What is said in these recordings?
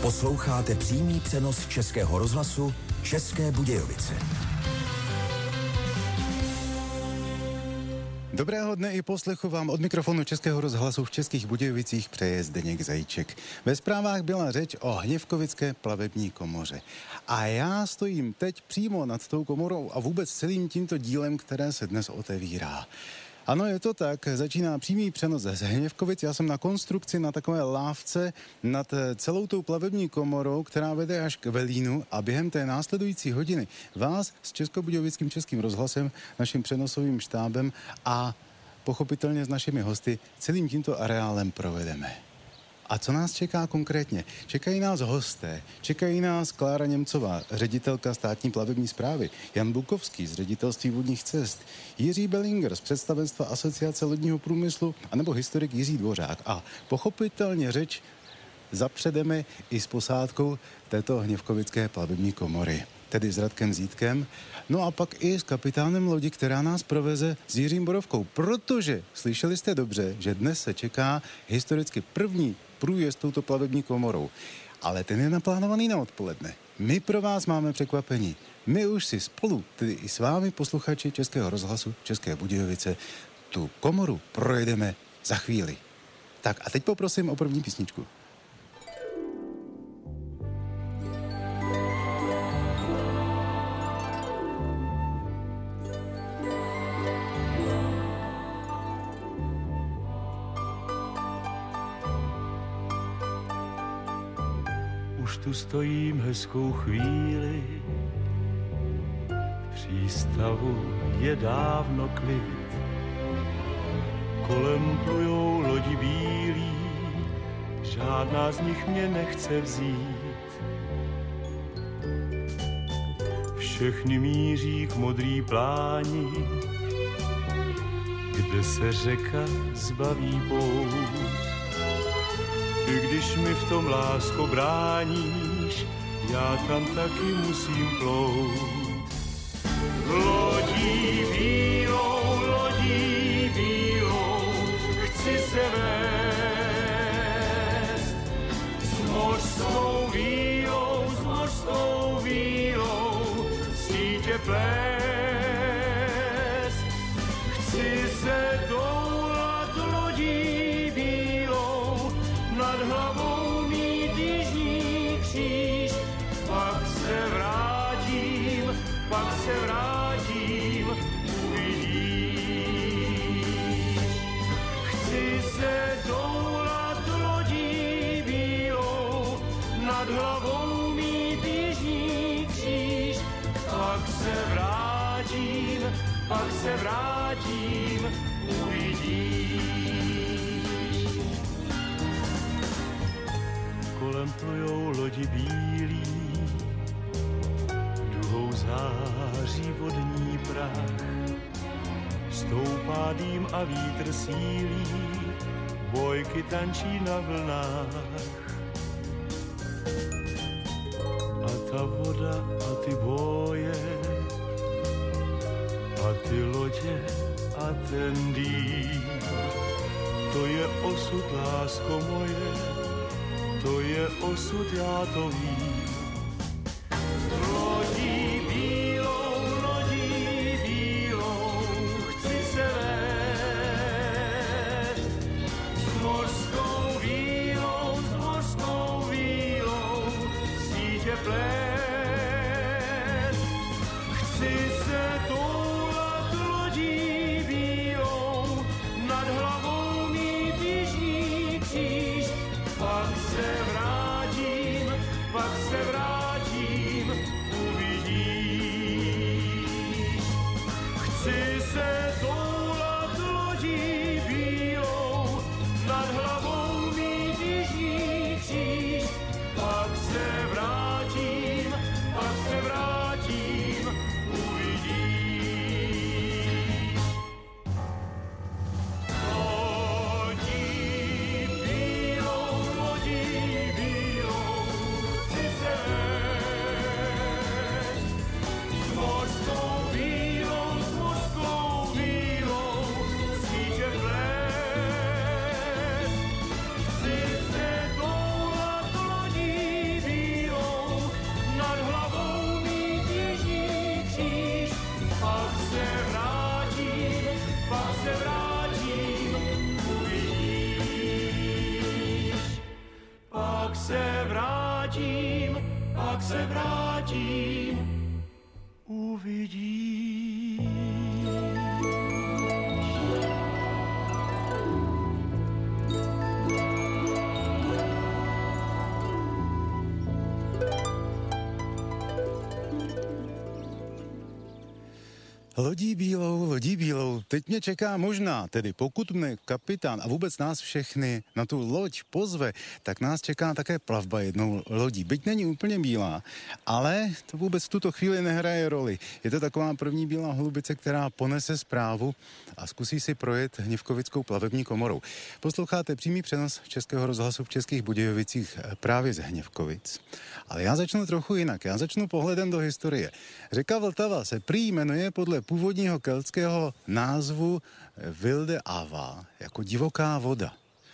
Posloucháte přímý přenos Českého rozhlasu České Budějovice. Dobrého dne i poslechu vám od mikrofonu Českého rozhlasu v Českých Budějovicích přeje Zdeněk Zajíček. Ve zprávách byla řeč o Hněvkovické plavební komoře. A já stojím teď přímo nad tou komorou a vůbec celým tímto dílem, které se dnes otevírá. Ano, je to tak, začíná přímý přenos z Hněvkovic. Já jsem na konstrukci, na takové lávce nad celou tou plavební komorou, která vede až k Velínu, a během té následující hodiny vás s Českobudějovickým Českým rozhlasem, naším přenosovým štábem a pochopitelně s našimi hosty celým tímto areálem provedeme. A co nás čeká konkrétně? Čekají nás hosté, čekají nás Klára Němcová, ředitelka státní plavební správy, Jan Bukovský z ředitelství vodních cest, Jiří Bellinger z představenstva Asociace lodního průmyslu anebo historik Jiří Dvořák. A pochopitelně řeč zapředeme i s posádkou této Hněvkovické plavební komory, tedy s Radkem Zítkem, no a pak i s kapitánem lodi, která nás proveze, s Jiřím Borovkou, protože slyšeli jste dobře, že dnes se čeká historicky první průjezd touto plavební komorou. Ale ten je naplánovaný na odpoledne. My pro vás máme překvapení. My už si spolu, tedy i s vámi, posluchači Českého rozhlasu České Budějovice, tu komoru projedeme za chvíli. Tak a teď poprosím o první písničku. Už tu stojím hezkou chvíli, v přístavu je dávno klid, kolem plujou lodi bílí, žádná z nich mě nechce vzít. Všechny míří k modrý pláni, kde se řeka zbaví pout. I když mi v tom, lásko, bráníš, já tam taky musím plout. Lodí bílou, chci se vést. S mořskou vílou, sítě plést. Chci se doulat lodí bílou, nad hlavou mít jižní kříž, pak se vrátím, uvidíš. Chci se doulat lodí bílou, nad hlavou mít jižní kříž, pak se vrátím, uvidíš. Kolem plujou lodi bílí, duhou září vodní prach. Stoupá dým a vítr sílí, bojky tančí na vlnách. A ta voda a ty boje, a ty lodě a ten dým, to je osud, lásko moje, to je osud, já to vím. Lodí bílou, chci se vést. S mořskou vílou, sítě plést. Chci se toulat lodí bílou, nad hlavou mít jižní kříž, pak se vrátím, uvidíš. Chci se toulat lodí bílou, nad hlavou mít jižní kříž, pak se vrátím, uvidíš. Lodí bílou, chci se zmládím, pak se vrátím, uvidím. Lodí bílou, teď mě čeká možná, tedy pokud mne kapitán a vůbec nás všechny na tu loď pozve, tak nás čeká také plavba jednou lodí. Byť není úplně bílá, ale to vůbec v tuto chvíli nehraje roli. Je to taková první bílá holubice, která ponese zprávu a zkusí si projet Hněvkovickou plavební komorou. Posloucháte přímý přenos Českého rozhlasu v Českých Budějovicích právě z Hněvkovic. Ale já začnu trochu jinak. Já začnu pohledem do historie. Řeka Vltava se prý jmenuje podle původního keltského názvu Wilde Ava, jako divoká voda.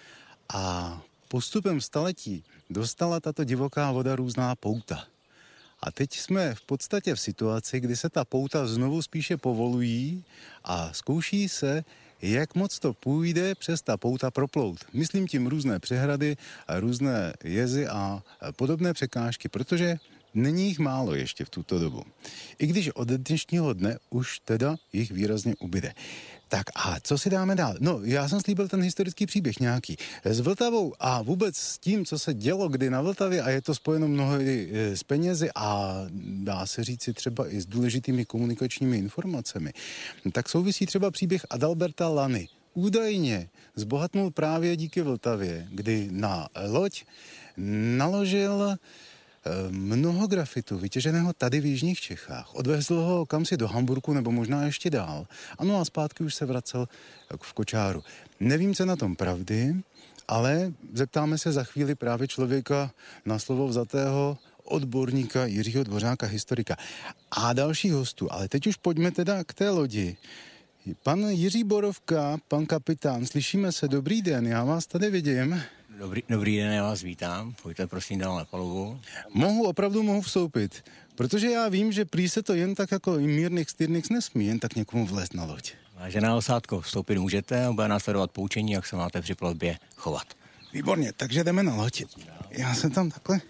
A postupem staletí dostala tato divoká voda různá pouta. A teď jsme v podstatě v situaci, kdy se ta pouta znovu spíše povolují a zkouší se, jak moc to půjde přes ta pouta proplout. Myslím tím různé přehrady, různé jezy a podobné překážky, protože není jich málo ještě v tuto dobu. I když od dnešního dne už teda jich výrazně ubyde. Tak a co si dáme dál? No, já jsem slíbil ten historický příběh nějaký. S Vltavou a vůbec s tím, co se dělo kdy na Vltavě, a je to spojeno mnohdy s penězi a dá se říci třeba i s důležitými komunikačními informacemi, tak souvisí třeba příběh Adalberta Lany. Údajně zbohatnul právě díky Vltavě, kdy na loď naložil mnoho grafitu, vytěženého tady v jižních Čechách. Odvezl ho kamsi do Hamburku nebo možná ještě dál. Ano a zpátky už se vracel v kočáru. Nevím, co na tom pravdy, ale zeptáme se za chvíli právě člověka na slovo vzatého odborníka Jiřího Dvořáka, historika. A dalších hostů. Ale teď už pojďme teda k té lodi. Pan Jiří Borovka, pan kapitán, slyšíme se, dobrý den, já vás tady vidím. Dobrý den, já vás vítám. Pojďte prosím dál na palubu. Opravdu mohu vstoupit, protože já vím, že prý se to jen tak jako mírnix tyrnix nesmí jen tak někomu vlézt na loď. Vážená osádko, vstoupit můžete a bude následovat poučení, jak se máte při plavbě chovat. Výborně, takže jdeme na loď. Já jsem tam takhle.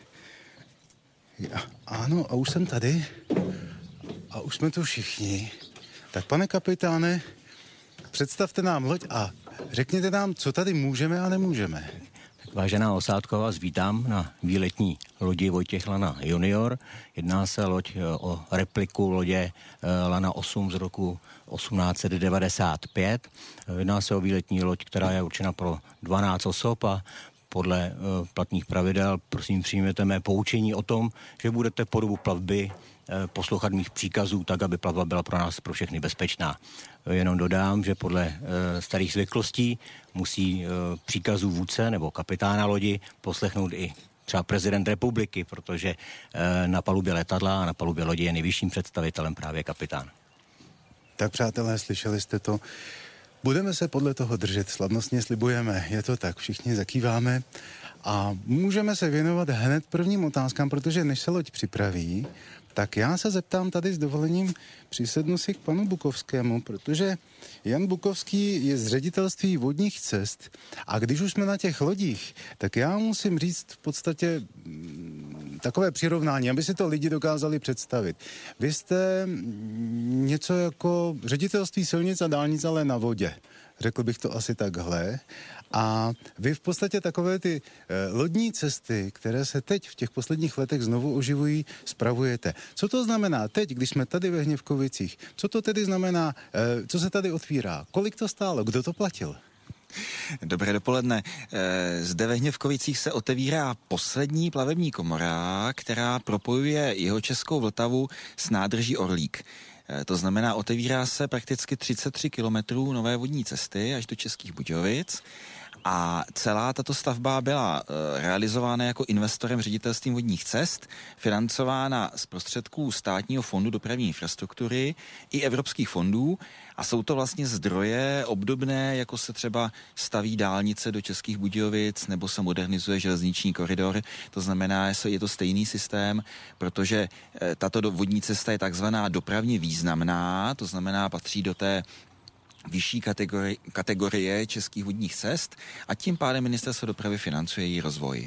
Ano, a už jsem tady. A už jsme tu všichni. Tak pane kapitáne, představte nám loď a řekněte nám, co tady můžeme a nemůžeme. Vážená osádko, vás vítám na výletní lodi Vojtěch Lana junior. Jedná se loď o repliku lodě Lana 8 z roku 1895. Jedná se o výletní loď, která je určena pro 12 osob a podle platných pravidel prosím přijměte mé poučení o tom, že budete po dobu plavby poslouchat mých příkazů tak, aby plavba byla pro nás, pro všechny bezpečná. Jenom dodám, že podle starých zvyklostí musí příkazů vůdce nebo kapitána lodi poslechnout i třeba prezident republiky, protože na palubě letadla a na palubě lodi je nejvyšším představitelem právě kapitán. Tak přátelé, slyšeli jste to. Budeme se podle toho držet, slavnostně slibujeme, je to tak, všichni zakýváme a můžeme se věnovat hned prvním otázkám, protože než se loď připraví, tak já se zeptám tady s dovolením, přisednu si k panu Bukovskému, protože Jan Bukovský je z ředitelství vodních cest a když už jsme na těch lodích, tak já musím říct v podstatě takové přirovnání, aby si to lidi dokázali představit. Vy jste něco jako ředitelství silnic a dálnic, ale na vodě. Řekl bych to asi takhle. A vy v podstatě takové ty lodní cesty, které se teď v těch posledních letech znovu oživují, spravujete. Co to znamená teď, když jsme tady ve Hněvkovicích? Co to tedy znamená, co se tady otvírá? Kolik to stálo? Kdo to platil? Dobré dopoledne. Zde ve Hněvkovicích se otevírá poslední plavební komora, která propojuje jihočeskou Vltavu s nádrží Orlík. To znamená, otevírá se prakticky 33 kilometrů nové vodní cesty až do Českých Budějovic a celá tato stavba byla realizována jako investorem ředitelstvím vodních cest, financována z prostředků Státního fondu dopravní infrastruktury i evropských fondů a jsou to vlastně zdroje obdobné, jako se třeba staví dálnice do Českých Budějovic nebo se modernizuje železniční koridor. To znamená, že je to stejný systém, protože tato vodní cesta je takzvaná dopravně významná, to znamená patří do té vyšší kategorie českých vodních cest a tím pádem ministerstvo dopravy financuje její rozvoj.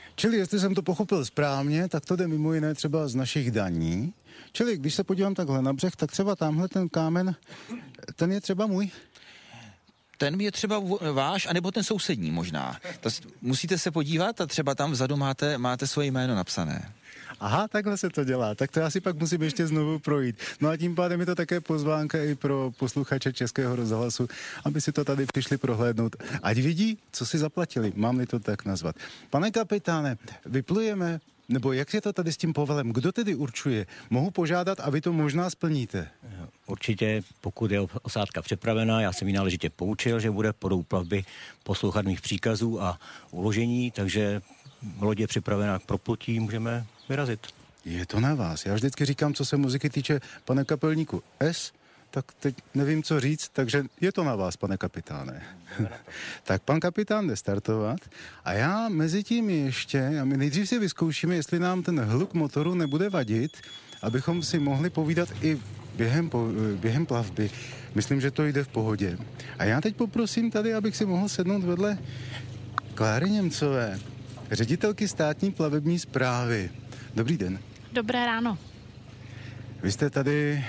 Čili jestli jsem to pochopil správně, tak to jde mimo jiné třeba z našich daní. Čili když se podívám takhle na břeh, tak třeba tamhle ten kámen, ten je třeba můj. Ten je třeba váš, anebo ten sousední možná. Musíte se podívat a třeba tam vzadu máte svoje jméno napsané. Aha, takhle se to dělá. Tak to já si pak musím ještě znovu projít. No a tím pádem je to také pozvánka i pro posluchače Českého rozhlasu, aby si to tady přišli prohlédnout. Ať vidí, co si zaplatili, mám-li to tak nazvat. Pane kapitáne, vyplujeme, nebo jak je to tady s tím povelem? Kdo tedy určuje? Mohu požádat a vy to možná splníte? Určitě, pokud je osádka připravená, já jsem ji náležitě poučil, že bude po dobu plavby poslouchat mých příkazů a uložení, takže loď je připravená k proplutí, můžeme vyrazit. Je to na vás. Já vždycky říkám, co se muziky týče, pane kapelníku S, tak teď nevím, co říct, takže je to na vás, pane kapitáne. Tak pan kapitán jde startovat a já mezi tím ještě, a my nejdřív si vyzkoušíme, jestli nám ten hluk motoru nebude vadit, abychom si mohli povídat i během plavby. Myslím, že to jde v pohodě. A já teď poprosím tady, abych si mohl sednout vedle Kláry Němcové, ředitelky státní plavební správy. Dobrý den. Dobré ráno. Vy jste tady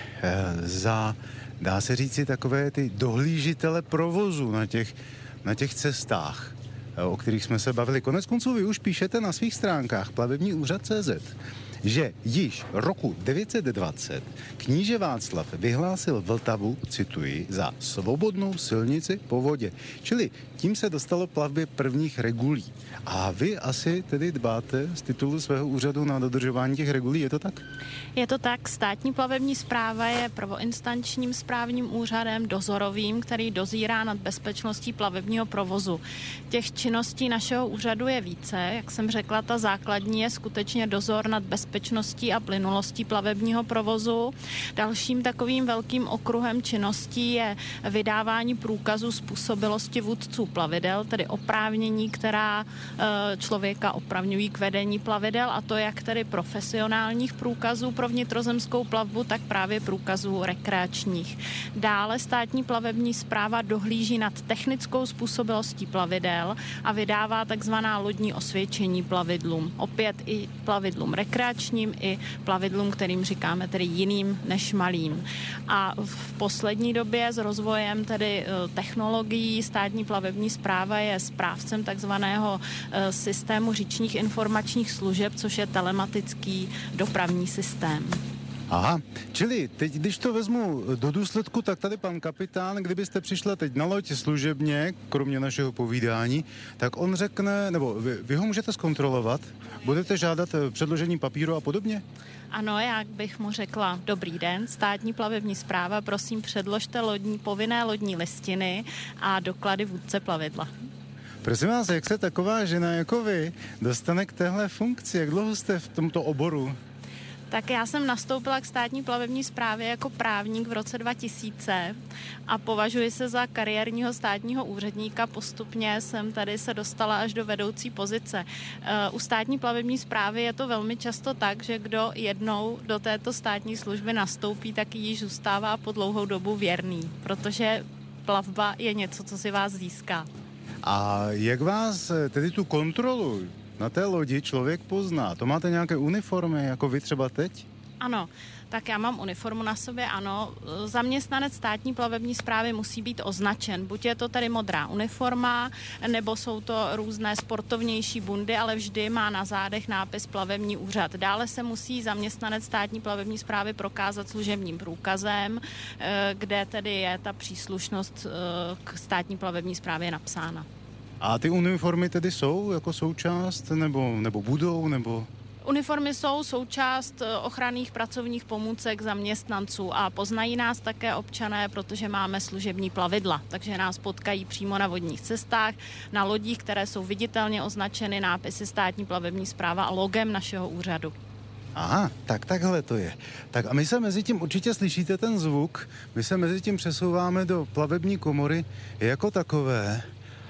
dá se říci, takové ty dohlížitele provozu na těch cestách, o kterých jsme se bavili. Koneckonců vy už píšete na svých stránkách plavební úřad.cz, že již roku 920 kníže Václav vyhlásil Vltavu, cituji, za svobodnou silnici po vodě. Čili tím se dostalo plavbě prvních regulí. A vy asi tedy dbáte z titulu svého úřadu na dodržování těch regulí, je to tak? Je to tak, státní plavební správa je prvoinstančním správním úřadem dozorovým, který dozírá nad bezpečností plavebního provozu. Těch činností našeho úřadu je více, jak jsem řekla, ta základní je skutečně dozor nad bezpečností a plynulostí plavebního provozu. Dalším takovým velkým okruhem činností je vydávání průkazů způsobilosti vůdců plavidel, tedy oprávnění, která člověka opravňují k vedení plavidel, a to jak tedy profesionálních průkazů pro vnitrozemskou plavbu, tak právě průkazů rekreačních. Dále státní plavební správa dohlíží nad technickou způsobilostí plavidel a vydává takzvaná lodní osvědčení plavidlům. Opět i plavidlům rekreačním, i plavidlům, kterým říkáme tedy jiným než malým. A v poslední době s rozvojem tedy technologií státní plavební správa je správcem takzvaného systému říčních informačních služeb, což je telematický dopravní systém. Aha, čili teď, když to vezmu do důsledku, tak tady pan kapitán, kdybyste přišla teď na loď služebně, kromě našeho povídání, tak on řekne, nebo vy ho můžete zkontrolovat, budete žádat předložení papíru a podobně? Ano, jak bych mu řekla, dobrý den, státní plavební správa, prosím předložte povinné lodní listiny a doklady vůdce plavidla. Prosím vás, jak se taková žena jako vy dostane k téhle funkci? Jak dlouho jste v tomto oboru? Tak já jsem nastoupila k státní plavební správě jako právník v roce 2000 a považuji se za kariérního státního úředníka. Postupně jsem tady se dostala až do vedoucí pozice. U státní plavební správy je to velmi často tak, že kdo jednou do této státní služby nastoupí, tak již zůstává po dlouhou dobu věrný, protože plavba je něco, co si vás získá. A jak vás, tedy tu kontrolu na té lodi člověk pozná? To máte nějaké uniformy, jako vy třeba teď? Ano, tak já mám uniformu na sobě, ano. Zaměstnanec státní plavební správy musí být označen. Buď je to tady modrá uniforma, nebo jsou to různé sportovnější bundy, ale vždy má na zádech nápis plavební úřad. Dále se musí zaměstnanec státní plavební správy prokázat služebním průkazem, kde tedy je ta příslušnost k státní plavební správě napsána. A ty uniformy tedy jsou jako součást, nebo budou, nebo... Uniformy jsou součást ochranných pracovních pomůcek zaměstnanců a poznají nás také občané, protože máme služební plavidla, takže nás potkají přímo na vodních cestách, na lodích, které jsou viditelně označeny nápisy státní plavební správa a logem našeho úřadu. Aha, tak takhle to je. Tak a my se mezi tím určitě slyšíte ten zvuk, my se mezi tím přesouváme do plavební komory jako takové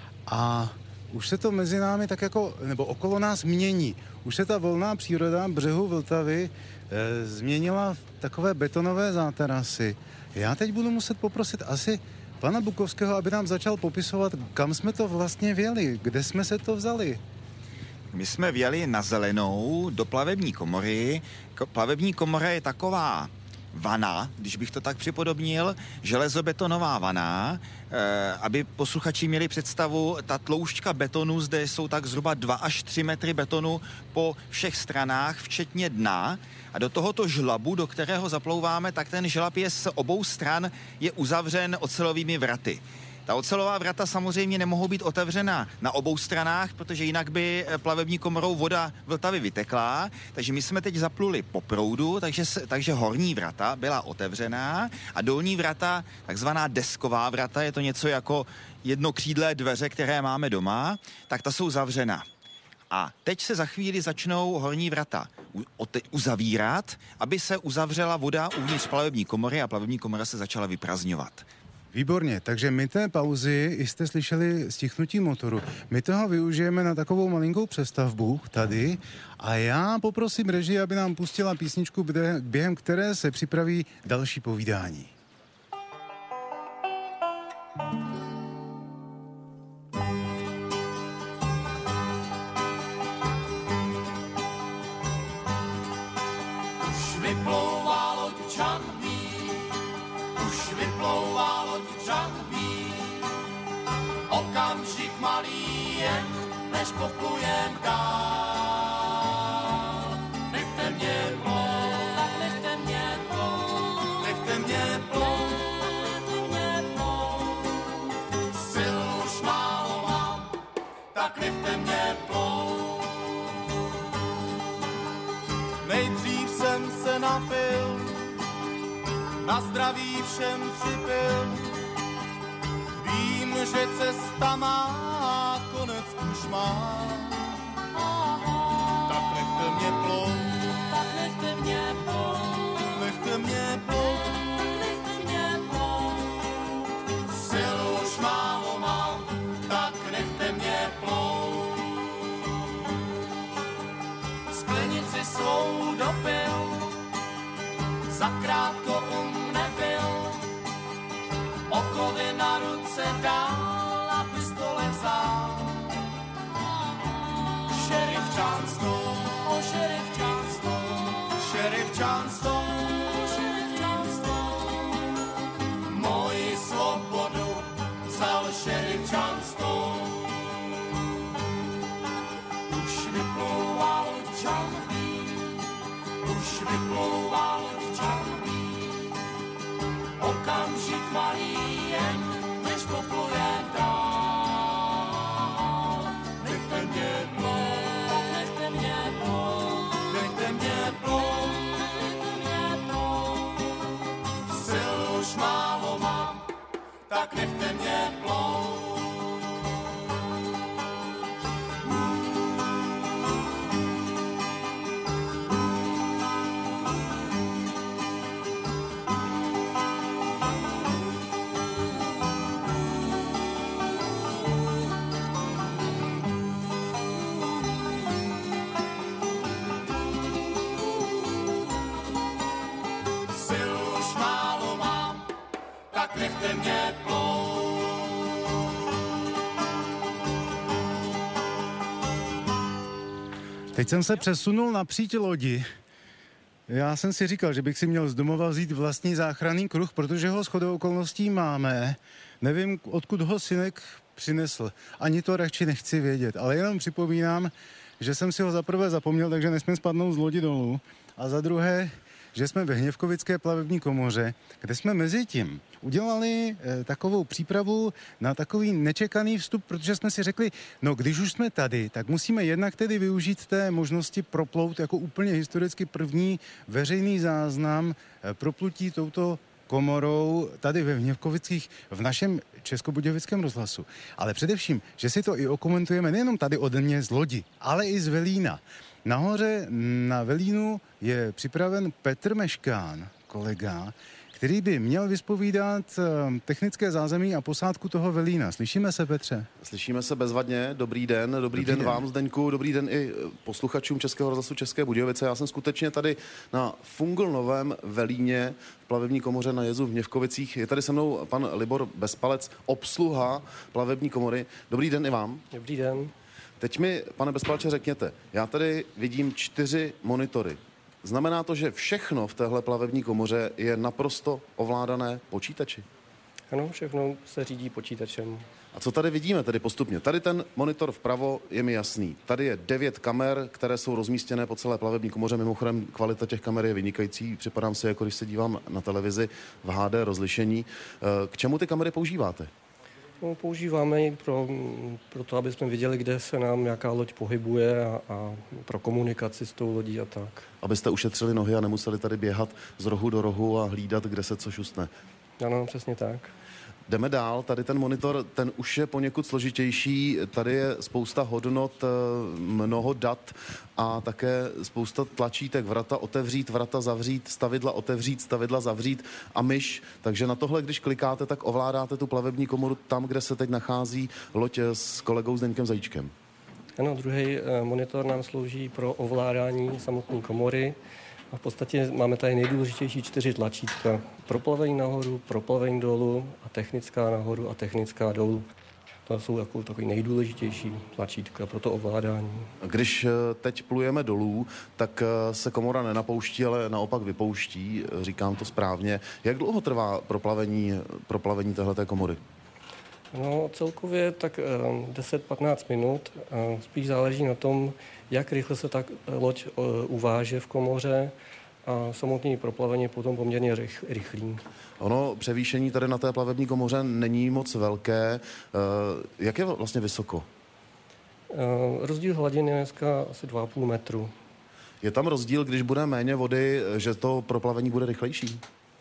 a už se to mezi námi tak jako, nebo okolo nás mění. Už se ta volná příroda břehu Vltavy změnila v takové betonové záterasy. Já teď budu muset poprosit asi pana Bukovského, aby nám začal popisovat, kam jsme to vlastně vjeli, kde jsme se to vzali. My jsme vjeli na Zelenou do plavební komory. Plavební komora je taková vana, když bych to tak připodobnil, železobetonová vana, aby posluchači měli představu, ta tloušťka betonu, zde jsou tak zhruba 2 až 3 metry betonu po všech stranách, včetně dna. A do tohoto žlabu, do kterého zaplouváme, tak ten žlab je z obou stran je uzavřen ocelovými vraty. Ta ocelová vrata samozřejmě nemohou být otevřena na obou stranách, protože jinak by plavební komorou voda Vltavy vytekla. Takže my jsme teď zapluli po proudu, takže horní vrata byla otevřená a dolní vrata, takzvaná desková vrata, je to něco jako jednokřídlé dveře, které máme doma, tak ta jsou zavřena. A teď se za chvíli začnou horní vrata uzavírat, aby se uzavřela voda uvnitř plavební komory a plavební komora se začala vyprazňovat. Výborně, takže my té pauzy, jste slyšeli stichnutí motoru, my toho využijeme na takovou malinkou přestavbu tady a já poprosím režii, aby nám pustila písničku, během které se připraví další povídání. Už vyplouvá loď Čanbí, už vyplouvá loď Čanbí. Okamžik malý jen, než poplujem dál. Nechte mě plout, tak nechte mě plout, nechte mě plout, nechte mě plout. Sil už málo mám, tak nechte mě plout. Nejdřív jsem se napil, na zdraví všem připil. Vím, že cesta má konec už má. Tak nechte mě plout, tak nechte mě plout, nechte mě plout, nechte mě plout. Sil už málo mám, tak nechte mě plout. Sklenici svou dopil, zakrátko nebyl, okovy na ruce dál a pistole vzal. Sheriff Johnstone, oh Sheriff Johnstone, Sheriff Johnstone, Sheriff Johnstone. Moji svobodu vzal Sheriff Johnstone. Už vyplouvá loď Čanbí, už vyplouvá loď Čanbí. Okamžik malý jen, než popluje dál. Nechte mě plout, nechte mě plout, nechte mě plout, nechte mě plout. Sil už málo mám, tak nechte mě plout. Nechte mě plout. Teď jsem se přesunul na příď lodi. Já jsem si říkal, že bych si měl z domova vzít vlastní záchranný kruh, protože ho shodou okolností máme. Nevím, odkud ho synek přinesl. Ani to radši nechci vědět, ale jenom připomínám, že jsem si ho za prvé zapomněl, takže nesmím spadnout z lodi dolů. A za druhé, že jsme ve Hněvkovické plavební komoře, kde jsme mezi tím udělali takovou přípravu na takový nečekaný vstup, protože jsme si řekli, no když už jsme tady, tak musíme jednak tedy využít té možnosti proplout jako úplně historicky první veřejný záznam proplutí touto komorou tady ve Hněvkovicích v našem Českobudějovickém rozhlasu. Ale především, že si to i okomentujeme nejenom tady ode mě z lodi, ale i z Velína. Nahoře na Velínu je připraven Petr Meškán, kolega, který by měl vyspovídat technické zázemí a posádku toho Velína. Slyšíme se, Petře? Slyšíme se bezvadně. Dobrý den vám, Zdeňku, dobrý den i posluchačům Českého rozhlasu České Budějovice. Já jsem skutečně tady na Funglnovém Velíně v plavební komoře na jezu v Hněvkovicích. Je tady se mnou pan Libor Bezpalec, obsluha plavební komory. Dobrý den i vám. Dobrý den. Teď mi, pane Bezpalče, řekněte, já tady vidím 4 monitory. Znamená to, že všechno v téhle plavební komoře je naprosto ovládané počítači? Ano, všechno se řídí počítačem. A co tady vidíme tedy postupně? Tady ten monitor vpravo je mi jasný. Tady je 9 kamer, které jsou rozmístěné po celé plavební komoře. Mimochodem kvalita těch kamer je vynikající. Připadám si, jako když se dívám na televizi v HD rozlišení. K čemu ty kamery používáte? No, používáme ji pro to, aby jsme viděli, kde se nám jaká loď pohybuje a pro komunikaci s tou lodí a tak. Abyste ušetřili nohy a nemuseli tady běhat z rohu do rohu a hlídat, kde se co šustne. Ano, přesně tak. Jdeme dál, tady ten monitor, ten už je poněkud složitější, tady je spousta hodnot, mnoho dat a také spousta tlačítek, vrata otevřít, vrata zavřít, stavidla otevřít, stavidla zavřít a myš. Takže na tohle, když klikáte, tak ovládáte tu plavební komoru tam, kde se teď nachází loď s kolegou Zdeňkem Zajíčkem. Ano, druhý monitor nám slouží pro ovládání samotné komory. A v podstatě máme tady nejdůležitější 4 tlačítka. Proplavení nahoru, proplavení dolů a technická nahoru a technická dolů. To jsou jako takový nejdůležitější tlačítka pro to ovládání. Když teď plujeme dolů, tak se komora nenapouští, ale naopak vypouští, říkám to správně. Jak dlouho trvá proplavení téhleté komory? No celkově tak 10-15 minut. Spíš záleží na tom, jak rychle se tak loď uváže v komoře a samotné proplavení je potom poměrně rychlý. Ono převýšení tady na té plavební komoře není moc velké. Jak je vlastně vysoko? Rozdíl hladiny je dneska asi 2,5 metru. Je tam rozdíl, když bude méně vody, že to proplavení bude rychlejší?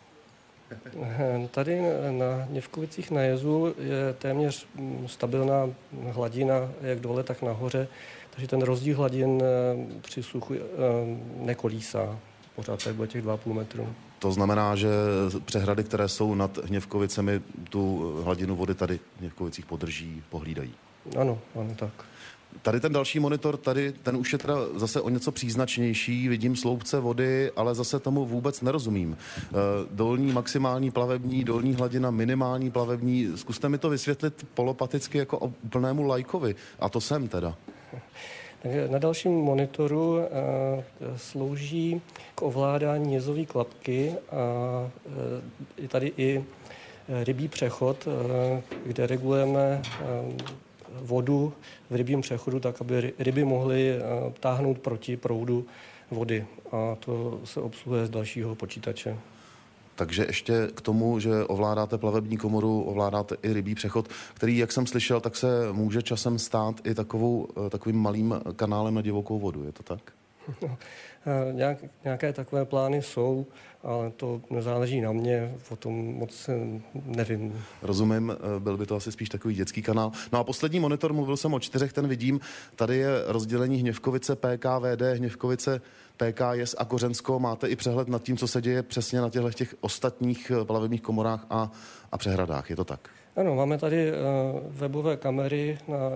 Tady na Hněvkovicích na jezu je téměř stabilná hladina jak dole, tak nahoře, takže ten rozdíl hladin při suchu nekolísá. Pořád tak bude těch 2,5 metru. To znamená, že přehrady, které jsou nad Hněvkovicemi, tu hladinu vody tady v Hněvkovicích podrží, pohlídají. Ano, tak. Tady ten další monitor, tady ten už je teda zase o něco příznačnější, vidím sloupce vody, ale zase tomu vůbec nerozumím. Dolní maximální plavební, dolní hladina minimální plavební, zkuste mi to vysvětlit polopaticky jako úplnému laikovi, a to jsem teda. Na dalším monitoru slouží k ovládání jezové klapky a je tady i rybí přechod, kde regulujeme vodu v rybím přechodu tak, aby ryby mohly táhnout proti proudu vody. A to se obsluhuje z dalšího počítače. Takže ještě k tomu, že ovládáte plavební komoru, ovládáte i rybí přechod, který, jak jsem slyšel, tak se může časem stát i takovým malým kanálem na divokou vodu. Je to tak? No, nějaké takové plány jsou, ale to nezáleží na mě, o tom moc nevím. Rozumím, byl by to asi spíš takový dětský kanál. No a poslední monitor, mluvil jsem o 4, ten vidím. Tady je rozdělení Hněvkovice PKVD, Hněvkovice PKS a Kořensko. Máte i přehled nad tím, co se děje přesně na těch ostatních plavebních komorách a přehradách, je to tak? Ano, máme tady webové kamery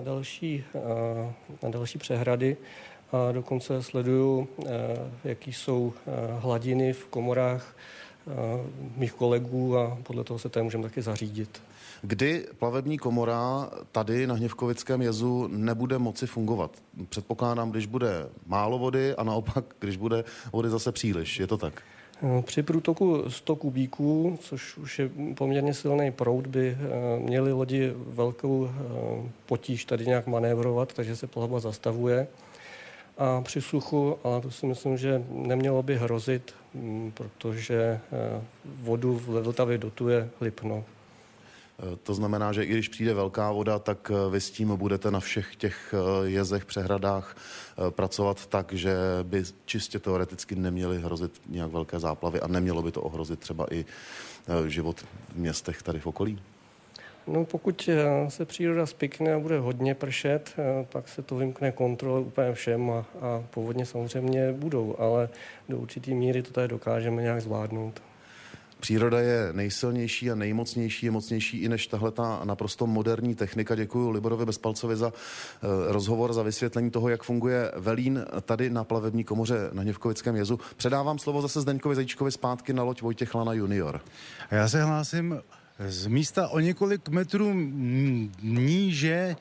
na další přehrady. A dokonce sleduju, jaký jsou hladiny v komorách mých kolegů a podle toho se tady můžeme taky zařídit. Kdy plavební komora tady na Hněvkovickém jezu nebude moci fungovat? Předpokládám, když bude málo vody a naopak, když bude vody zase příliš. Je to tak? Při průtoku 100 kubíků, což už je poměrně silný proud, by měly lodi velkou potíž tady nějak manévrovat, takže se plavba zastavuje. A při suchu, ale to si myslím, že nemělo by hrozit, protože vodu v Vltavě dotuje Lipno. To znamená, že i když přijde velká voda, tak vy s tím budete na všech těch jezech, přehradách pracovat tak, že by čistě teoreticky neměly hrozit nějak velké záplavy a nemělo by to ohrozit třeba i život v městech tady v okolí? No, pokud se příroda spikne a bude hodně pršet, tak se to vymkne kontrole úplně všem a povodně samozřejmě budou, ale do určitý míry to tady dokážeme nějak zvládnout. Příroda je nejsilnější a nejmocnější, je mocnější i než tahleta naprosto moderní technika. Děkuji Liborovi Bezpalcovi za rozhovor, za vysvětlení toho, jak funguje velín tady na plavební komoře na Hněvkovickém jezu. Předávám slovo zase Zdeňkovi Zajíčkovi zpátky na loď Vojtěch Lana junior. A já se hlásím z místa o několik metrů níže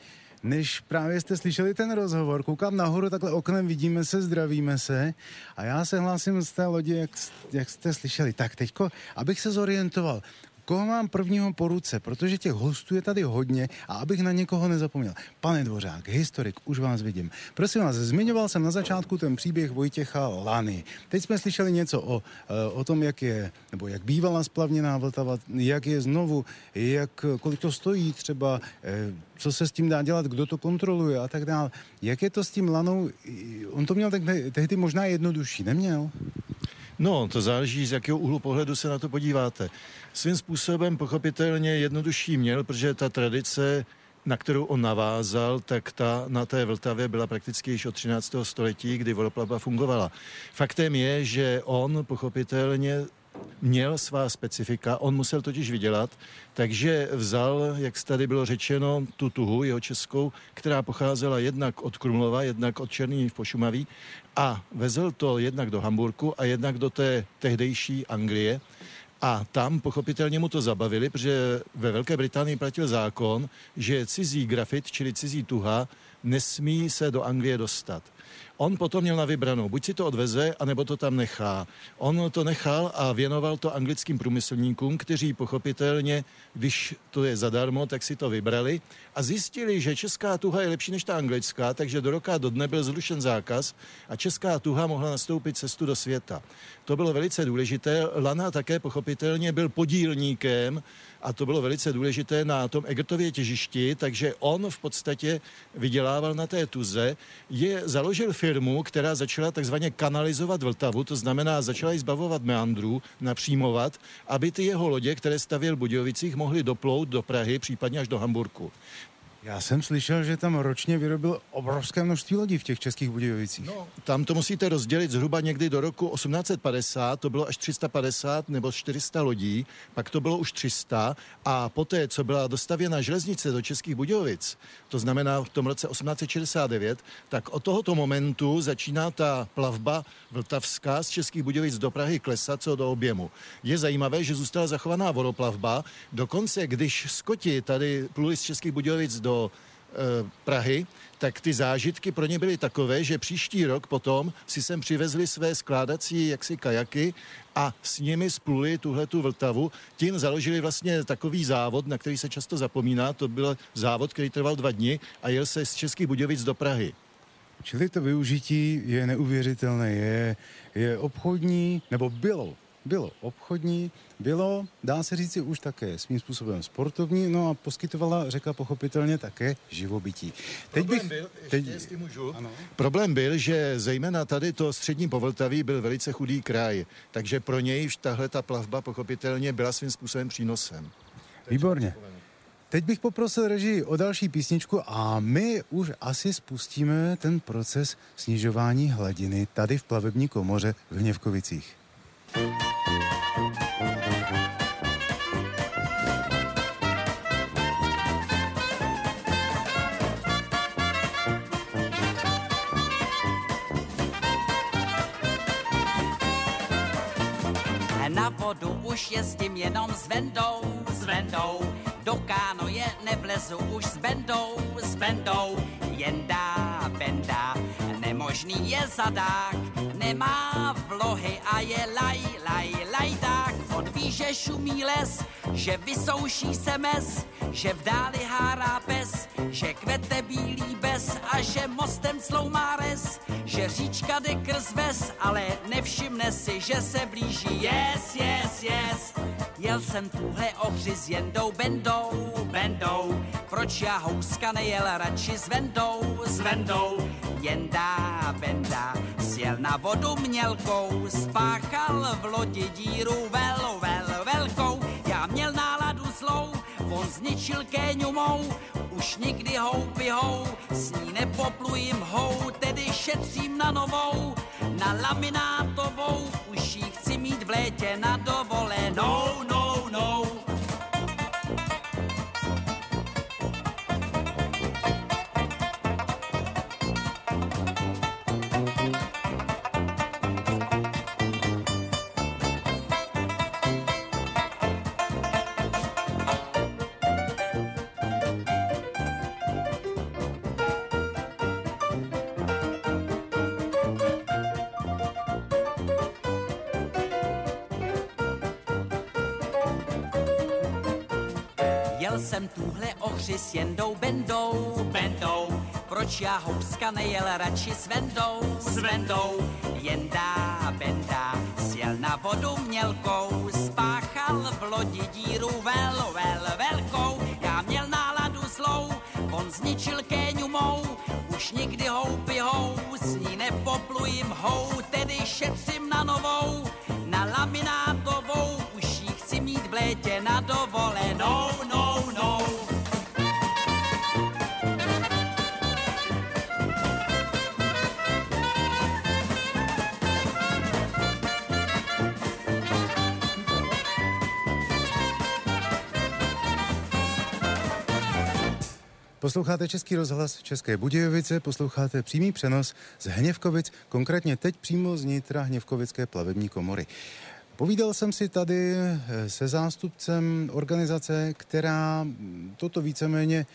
než právě jste slyšeli ten rozhovor. Koukám nahoru, takhle oknem, vidíme se, zdravíme se a já se hlásím z té lodi, jak jste slyšeli. Tak teďko, abych se zorientoval, koho mám prvního po ruce, protože těch hostů je tady hodně a abych na někoho nezapomněl. Pane Dvořák, historik, už vás vidím. Prosím vás, zmiňoval jsem na začátku ten příběh Vojtěcha Lany. Teď jsme slyšeli něco o tom, jak bývala splavněná Vltava, jak je znovu, kolik to stojí třeba, co se s tím dá dělat, kdo to kontroluje a tak dále. Jak je to s tím Lanou? On to měl tehdy možná jednodušší, neměl? No, to záleží, z jakého úhlu pohledu se na to podíváte. Svým způsobem pochopitelně jednodušší měl, protože ta tradice, na kterou on navázal, tak ta na té Vltavě byla prakticky již od 13. století, kdy vodoplavba fungovala. Faktem je, že on pochopitelně měl svá specifika, on musel totiž vydělat, takže vzal, jak tady bylo řečeno, tu tuhu jeho českou, která pocházela jednak od Krumlova, jednak od Černý v Pošumaví a vezl to jednak do Hamburku a jednak do té tehdejší Anglie. A tam pochopitelně mu to zabavili, protože ve Velké Británii platil zákon, že cizí grafit, čili cizí tuha, nesmí se do Anglie dostat. On potom měl na vybranou, buď si to odveze, anebo to tam nechá. On to nechal a věnoval to anglickým průmyslníkům, kteří pochopitelně, když to je zadarmo, tak si to vybrali a zjistili, že česká tuha je lepší než ta anglická, takže do roka do dne byl zrušen zákaz a česká tuha mohla nastoupit cestu do světa. To bylo velice důležité. Lana také pochopitelně byl podílníkem a to bylo velice důležité na tom Egertově těžišti, takže on v podstatě vydělával na té tuze. Založil firmu, která začala takzvaně kanalizovat Vltavu, to znamená začala ji zbavovat meandrů, napřímovat, aby ty jeho lodě, které stavěl v Budějovicích, mohly doplout do Prahy, případně až do Hamburku. Já jsem slyšel, že tam ročně vyrobil obrovské množství lodí v těch českých Budějovicích. No, tam to musíte rozdělit zhruba někdy do roku 1850, to bylo až 350 nebo 400 lodí, pak to bylo už 300 a poté, co byla dostavěna železnice do českých Budějovic, to znamená v tom roce 1869, tak od tohoto momentu začíná ta plavba vltavská z českých Budějovic do Prahy klesat co do objemu. Je zajímavé, že zůstala zachovaná vodoplavba, dokonce když Skoti tady pluli z českých Budějovic do Prahy, tak ty zážitky pro ně byly takové, že příští rok potom si sem přivezli své skládací kajaky a s nimi spluli tuhletu Vltavu. Tím založili vlastně takový závod, na který se často zapomíná. To byl závod, který trval 2 dny a jel se z Českých Budějovic do Prahy. Čili to využití je neuvěřitelné, je obchodní, nebo bylo obchodní, bylo, dá se říci, už také svým způsobem sportovní, no a poskytovala řeka pochopitelně také živobytí. Problém byl, že zejména tady to střední Povltaví byl velice chudý kraj, takže pro něj tahle ta plavba pochopitelně byla svým způsobem přínosem. Výborně. Teď bych poprosil režii o další písničku a my už asi spustíme ten proces snižování hladiny tady v plavební komoře v Hněvkovicích. Na vodu už jezdím jenom s Vendou, do kánoje nevlezu už s Bendou, jendá, benda, nemožný je zadák, nemá vlohy a je lajdák. On ví, že šumí les, že vysouší se mes, že v dáli hárá pes, že kvete bílý bez a že mostem sloumá res, že říčka jde krz ves, ale nevšimne si, že se blíží yes. Jel jsem tuhle Ohři s Jendou Bendou, proč já houska nejel radši s Vendou, Jenda Benda sjel na vodu mělkou, spáchal v lodi díru velkou, já měl náladu zlou, on zničil kéňu mou, už nikdy hou, s ní nepoplujím hou, tedy šetřím na novou, na laminátovou, už jí chci mít v létě na dovolenou, no. Měl jsem tuhle ohři s Jendou Bendou. Proč já houska nejel radši s Vendou? Jenda Benda sjel na vodu mělkou, spáchal v lodi díru velkou. Já měl náladu zlou, on zničil kéňu mou, už nikdy houby s ní nepoplujím tedy šetřím na novou, na laminátovou, už ji chci mít v létě na dovolenou, no. Posloucháte Český rozhlas České Budějovice, posloucháte přímý přenos z Hněvkovic, konkrétně teď přímo z nitra Hněvkovické plavební komory. Povídal jsem si tady se zástupcem organizace, která toto víceméně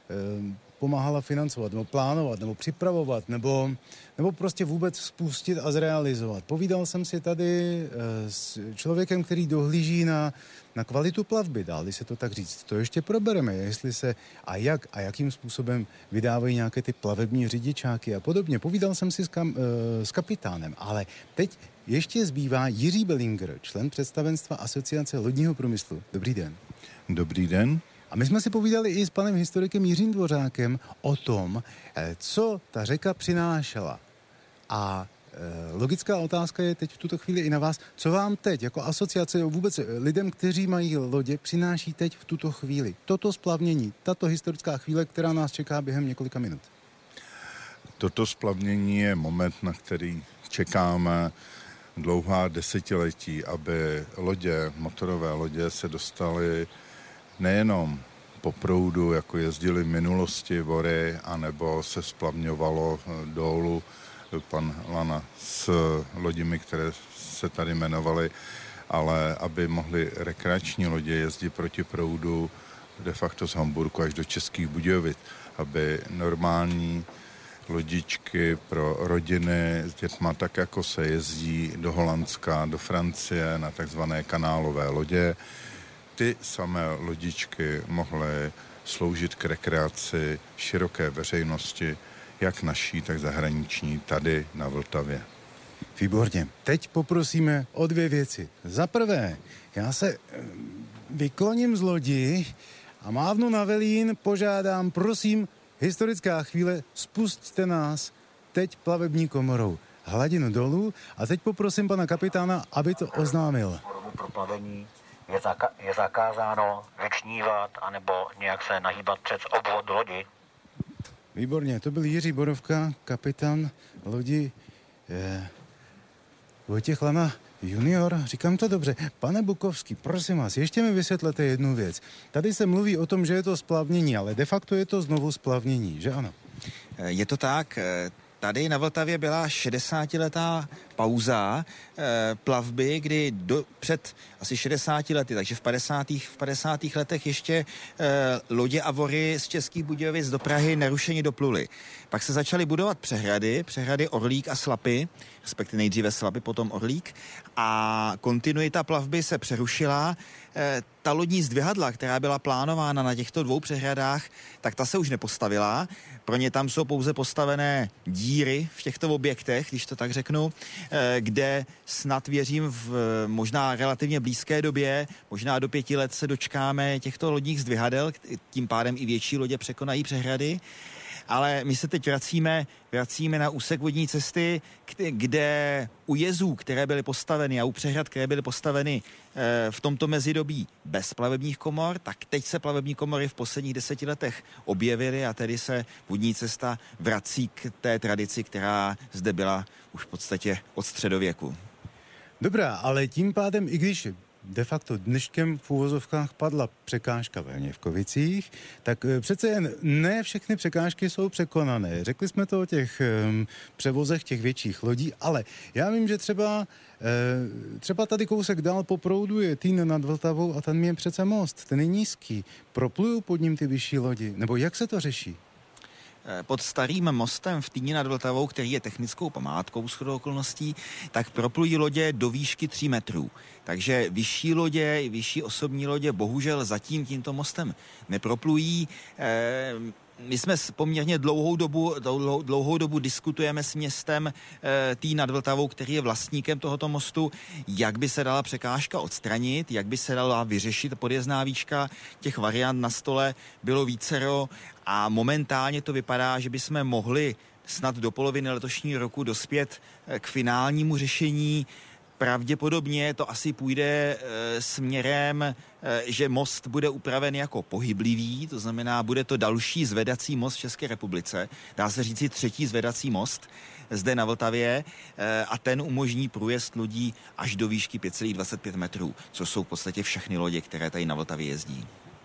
pomáhala financovat, nebo plánovat, nebo připravovat, nebo prostě vůbec spustit a zrealizovat. Povídal jsem si tady s člověkem, který dohlíží na kvalitu plavby, dá-li se to tak říct. To ještě probereme, jestli se a jakým způsobem vydávají nějaké ty plavební řidičáky a podobně. Povídal jsem si s kapitánem, ale teď ještě zbývá Jiří Bellinger, člen představenstva Asociace lodního průmyslu. Dobrý den. Dobrý den. A my jsme si povídali i s panem historikem Jiřím Dvořákem o tom, co ta řeka přinášela. A logická otázka je teď v tuto chvíli i na vás. Co vám teď jako asociace, vůbec lidem, kteří mají lodě, přináší teď v tuto chvíli? Toto splavnění, tato historická chvíle, která nás čeká během několika minut. Toto splavnění je moment, na který čekáme dlouhá desetiletí, aby motorové lodě se dostaly nejenom po proudu, jako jezdili v minulosti vory, anebo se splavňovalo dolů pan Lana s lodimi, které se tady jmenovaly, ale aby mohly rekreační lodě jezdit proti proudu de facto z Hamburku až do Českých Budějovic, aby normální lodičky pro rodiny s dětma, tak jako se jezdí do Holandska, do Francie na takzvané kanálové lodě, ty samé lodičky mohly sloužit k rekreaci široké veřejnosti, jak naší, tak zahraniční, tady na Vltavě. Výborně. Teď poprosíme o dvě věci. Za prvé, já se vykloním z lodi a mávnu na velín, požádám, prosím, historická chvíle, spusťte nás teď plavební komorou. Hladinu dolů a teď poprosím pana kapitána, aby to oznámil. Pro plavení je zakázáno vyčnívat anebo nějak se nahýbat přes obvod lodi. Výborně, to byl Jiří Borovka, kapitán lodi Vojtěch Lana junior, říkám to dobře. Pane Bukovský, prosím vás, ještě mi vysvětlete jednu věc. Tady se mluví o tom, že je to splavnění, ale de facto je to znovu splavnění, že ano? Je to tak. Tady na Vltavě byla 60letá pauza plavby, kdy před asi 60 lety, takže v 50. letech ještě lodě a vory z Českých Budějovic do Prahy nerušeně dopluly. Pak se začaly budovat přehrady Orlík a Slapy, respektive nejdříve Slapy, potom Orlík, a kontinuita plavby se přerušila. Ta lodní zdvihadla, která byla plánována na těchto dvou přehradách, tak ta se už nepostavila. Pro ně tam jsou pouze postavené díry v těchto objektech, když to tak řeknu, kde snad věřím v možná relativně blízké době, možná do 5 let se dočkáme těchto lodních zdvihadel, tím pádem i větší lodě překonají přehrady. Ale my se teď vracíme na úsek vodní cesty, kde u jezů, které byly postaveny a u přehrad, které byly postaveny v tomto mezidobí bez plavebních komor, tak teď se plavební komory v posledních 10 letech objevily a tedy se vodní cesta vrací k té tradici, která zde byla už v podstatě od středověku. Dobrá, ale tím pádem, i když de facto dneškem v úvozovkách padla překážka ve Hněvkovicích, tak přece jen ne všechny překážky jsou překonané. Řekli jsme to o těch převozech těch větších lodí, ale já vím, že třeba tady kousek dál po proudu je Týn nad Vltavou a tam je přece most, ten je nízký. Proplují pod ním ty vyšší lodi, nebo jak se to řeší? pod starým mostem v Týni nad Vltavou, který je technickou památkou shodou okolností, tak proplují lodě do výšky 3 metrů. Takže vyšší lodě, vyšší osobní lodě bohužel zatím tímto mostem neproplují. My jsme poměrně dlouhou dobu diskutujeme s městem Týn nad Vltavou, který je vlastníkem tohoto mostu, jak by se dala překážka odstranit, jak by se dala vyřešit podjezdná výška. Těch variant na stole bylo vícero a momentálně to vypadá, že bychom mohli snad do poloviny letošního roku dospět k finálnímu řešení. Pravděpodobně to asi půjde směrem, že most bude upraven jako pohyblivý, to znamená, bude to další zvedací most v České republice, dá se říci 3. zvedací most zde na Vltavě a ten umožní průjezd lodí až do výšky 5,25 metrů, což jsou v podstatě všechny lodě, které tady na Vltavě jezdí.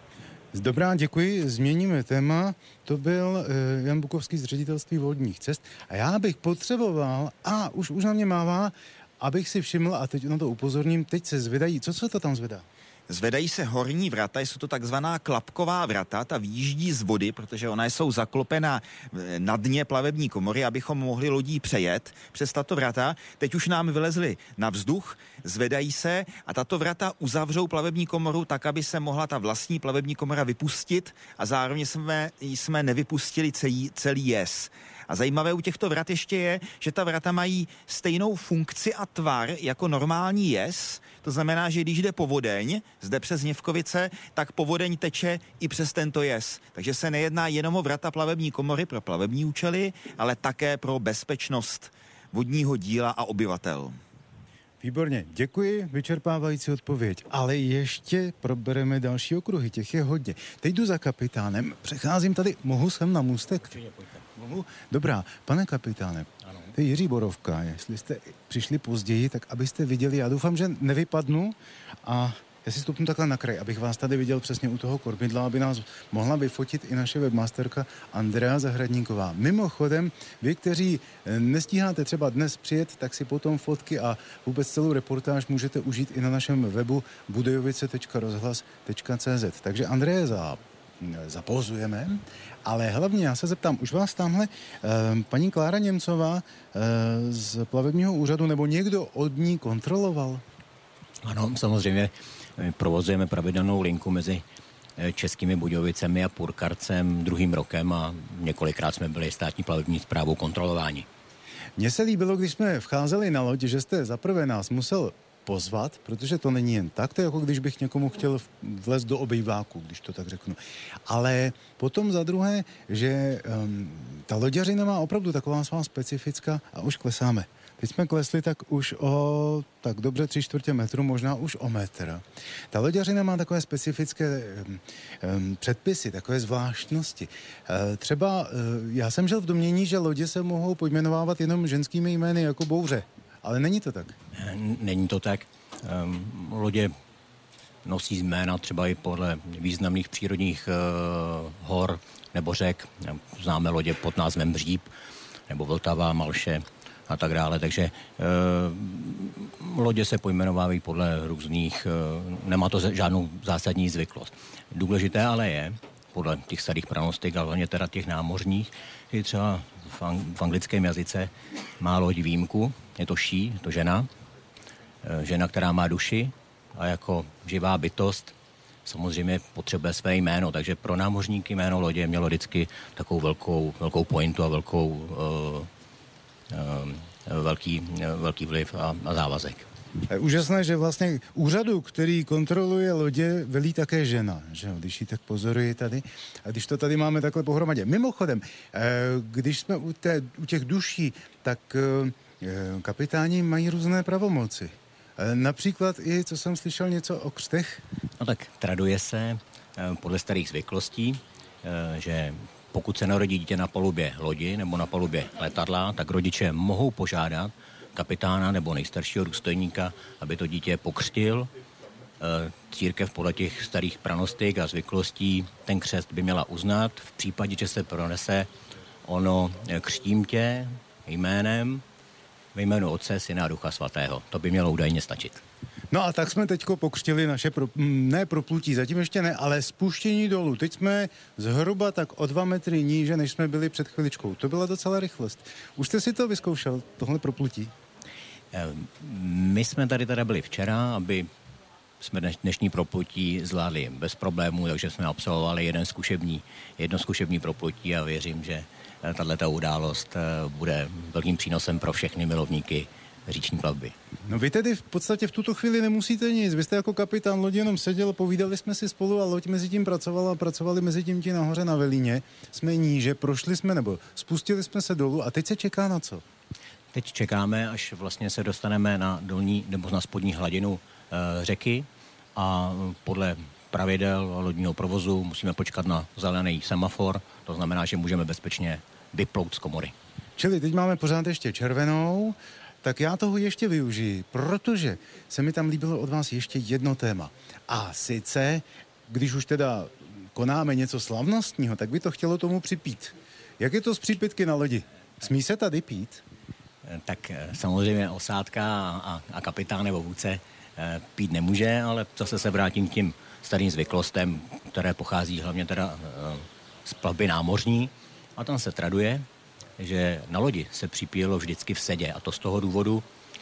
Dobrá, děkuji. Změníme téma. To byl Jan Bukovský z Ředitelství vodních cest. A já bych potřeboval, už na mě mává, abych si všiml, a teď na to upozorním, teď se zvedají. Co se to tam zvedá? Zvedají se horní vrata, jsou to takzvaná klapková vrata, ta výjíždí z vody, protože ona jsou zaklopena na dně plavební komory, abychom mohli lodí přejet přes tato vrata. Teď už nám vylezly na vzduch, zvedají se a tato vrata uzavřou plavební komoru tak, aby se mohla ta vlastní plavební komora vypustit a zároveň jsme nevypustili celý jez. A zajímavé u těchto vrat ještě je, že ta vrata mají stejnou funkci a tvar jako normální jez. To znamená, že když jde povodeň zde přes Hněvkovice, tak povodeň teče i přes tento jez. Takže se nejedná jenom o vrata plavební komory pro plavební účely, ale také pro bezpečnost vodního díla a obyvatel. Výborně, děkuji, vyčerpávající odpověď. Ale ještě probereme další okruhy, těch je hodně. Teď jdu za kapitánem, přecházím tady, mohu sem na můstek? Mohu? Dobrá, pane kapitáne, to je Jiří Borovka, jestli jste přišli později, tak abyste viděli, já doufám, že nevypadnu a já si stupnu takhle na kraj, abych vás tady viděl přesně u toho kormidla, aby nás mohla vyfotit i naše webmasterka Andrea Zahradníková. Mimochodem, vy, kteří nestíháte třeba dnes přijet, tak si potom fotky a vůbec celou reportáž můžete užít i na našem webu budějovice.rozhlas.cz. Takže Andreje zapozujeme, ale hlavně já se zeptám, už vás tamhle paní Klára Němcová z plavebního úřadu nebo někdo od ní kontroloval? Ano, samozřejmě provozujeme pravidelnou linku mezi Českými Budějovicemi a Purkarcem 2. rokem a několikrát jsme byli státní plavební správou kontrolováni. Mně se líbilo, když jsme vcházeli na loď, že jste zaprvé nás musel pozvat, protože to není jen tak, to je jako když bych někomu chtěl vlézt do obejváku, když to tak řeknu. Ale potom za druhé, že ta loďařina má opravdu taková svá specifická a už klesáme. Teď jsme klesli tak už o tak dobře 3/4 metru, možná už o metr. Ta loďařina má takové specifické předpisy, takové zvláštnosti. Třeba já jsem žil v domnění, že lodě se mohou pojmenovávat jenom ženskými jmény jako bouře. Ale není to tak. Není to tak. Lodě nosí jména třeba i podle významných přírodních hor nebo řek. Známe lodě pod názvem Bříb nebo Vltava, Malše a tak dále. Takže lodě se pojmenovávají podle různých, nemá to žádnou zásadní zvyklost. Důležité ale je, podle těch starých pranostek, ale hlavně teda těch námořních, že třeba v anglickém jazyce má loď výjimku, je to she, je to žena, která má duši a jako živá bytost samozřejmě potřebuje své jméno, takže pro námořníky jméno lodě mělo vždycky takovou velkou pointu a velký vliv a závazek. Je úžasné, že vlastně úřadu, který kontroluje lodě, velí také žena, že jo, když ji tak pozoruji tady a když to tady máme takhle pohromadě. Mimochodem, když jsme u těch duší, tak kapitáni mají různé pravomoci. Například i, co jsem slyšel, něco o křtech? No tak traduje se podle starých zvyklostí, že pokud se narodí dítě na palubě lodi nebo na palubě letadla, tak rodiče mohou požádat kapitána nebo nejstaršího důstojníka, aby to dítě pokřtil. Církev podle těch starých pranostek a zvyklostí ten křest by měla uznat. V případě, že se pronese ono křtím tě jménem, ve jménu Otce, Syna a Ducha Svatého. To by mělo údajně stačit. No a tak jsme teďko pokřtili naše, ne proplutí, zatím ještě ne, ale spuštění dolů. Teď jsme zhruba tak o 2 metry níže, než jsme byli před chviličkou. To byla docela rychlost. Už jste si to vyzkoušel, tohle proplutí? My jsme tady teda byli včera, aby jsme dnešní proplutí zvládli bez problémů, takže jsme absolvovali jedno zkušební proplutí a věřím, že tato událost bude velkým přínosem pro všechny milovníky říční plavby. No vy tedy v podstatě v tuto chvíli nemusíte nic. Vy jste jako kapitán lodi jenom seděl, povídali jsme si spolu a loď mezi tím pracovala a pracovali mezi tím ti nahoře na Velíně. Jsme níže, prošli jsme nebo spustili jsme se dolů a teď se čeká na co? Teď čekáme, až vlastně se dostaneme na dolní nebo na spodní hladinu řeky a podle pravidel lodního provozu musíme počkat na zelený semafor, to znamená, že můžeme bezpečně vyplout z komory. Čili teď máme pořád ještě červenou, tak já toho ještě využiji, protože se mi tam líbilo od vás ještě jedno téma. A sice, když už teda konáme něco slavnostního, tak by to chtělo tomu připít. Jak je to s přípitky na lodi? Smí se tady pít? Tak samozřejmě osádka a kapitán nebo vůdce pít nemůže, ale zase se vrátím k tím starým zvyklostem, které pochází hlavně teda z plavby námořní. A tam se traduje, že na lodi se připíjelo vždycky v sedě. A to z toho důvodu,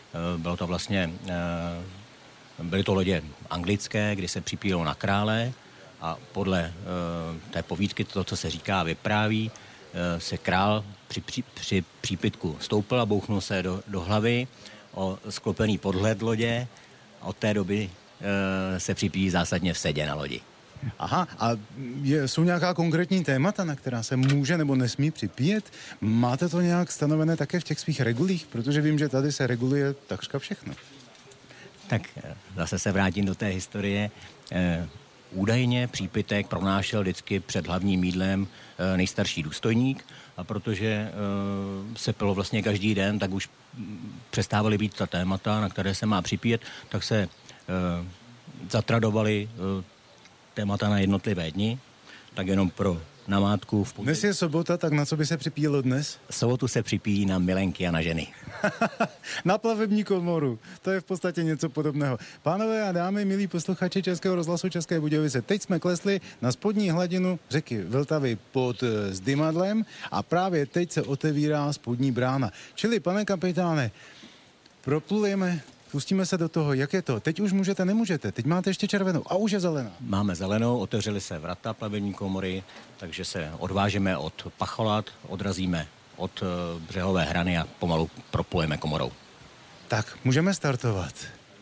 byly to lodě anglické, kdy se připíjelo na krále a podle té povídky, to, co se říká, vypráví, se král při přípitku stoupil a bouchnul se do hlavy o sklopený podhled lodě a od té doby se připíjí zásadně v sedě na lodi. Aha, a jsou nějaká konkrétní témata, na která se může nebo nesmí připíjet? Máte to nějak stanovené také v těch svých regulích? Protože vím, že tady se reguluje takřka všechno. Tak zase se vrátím do té historie. Údajně přípitek pronášel vždycky před hlavním jídlem nejstarší důstojník a protože se pilo vlastně každý den, tak už přestávaly být ta témata, na které se má připíjet, tak se zatradovali témata na jednotlivé dni, tak jenom pro namátku. Dnes je sobota, tak na co by se připíjelo dnes? Sobotu se připíjí na milenky a na ženy. Na plavební komoru. To je v podstatě něco podobného. Pánové a dámy, milí posluchači Českého rozhlasu České Budějovice, teď jsme klesli na spodní hladinu řeky Vltavy pod Zdymadlem a právě teď se otevírá spodní brána. Čili, pane kapitáne, proplujeme, pustíme se do toho, jak je to. Teď už můžete, nemůžete. Teď máte ještě červenou a už je zelená. Máme zelenou, otevřely se vrata plavební komory, takže se odvážeme od pacholat, odrazíme od břehové hrany a pomalu proplujeme komorou. Tak, můžeme startovat.